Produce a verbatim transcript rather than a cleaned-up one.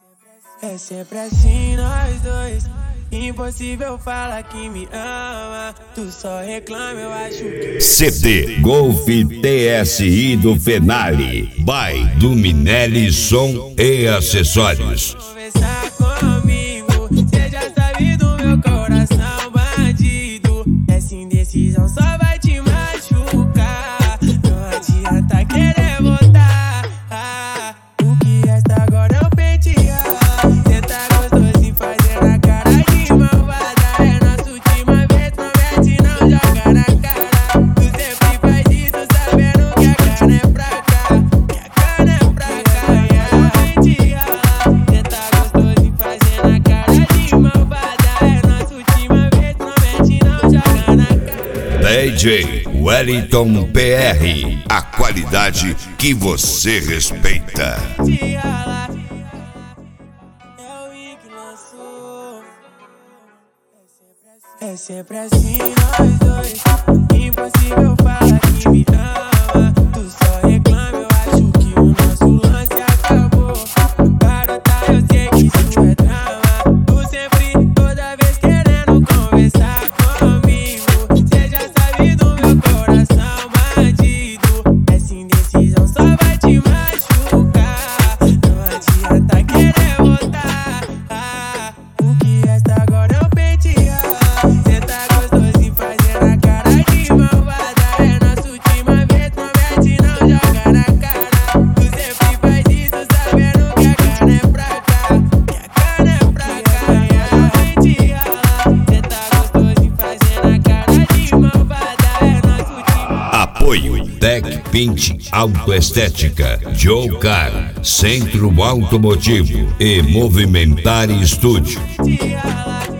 É sempre assim nós dois. Impossível falar que me ama. Tu só reclama, eu acho que... C D Golf T S I do Fenale by do Minelli Som e Acessórios. Conversar comigo, cê já sabe do meu coração bandido. Essa indecisão só vai te machucar. Não adianta querer voltar. Ah, o que resta agora é o pentear. Cê tá gostoso em fazer na cara de malvada. É nossa última vez, promete não joga na cara. Tu sempre faz isso sabendo que a cara é pra cá, que a cara é pra cá. E ela pentear. Cê tá gostoso em fazer na cara de malvada. É nossa última vez, promete não joga na cara. D J Wellington P R, a qualidade que você respeita. É sempre assim nós dois. Impossível falar que me ama. Tu só reclama, eu acho que o nosso lance acabou. Garota, eu sei que isso é drama. Tu sempre, toda vez querendo conversar comigo. Cê já sabe do meu coração bandido. Essa indecisão só vai te machucar. Não adianta querer voltar. Ah, o que resta agora é o pentear. Cê tá gostoso em fazer na cara de malvada. É nossa última vez, promete não joga na cara. Tu sempre faz isso sabendo que a cara é pra cá, que a cara é pra cá. E ela pentear. Cê tá gostoso em fazer na cara de malvada. É nossa última. Apoio Tech Pint Autoestética, Joe Car, Centro Automotivo e Movimentare Estúdio. Pentear.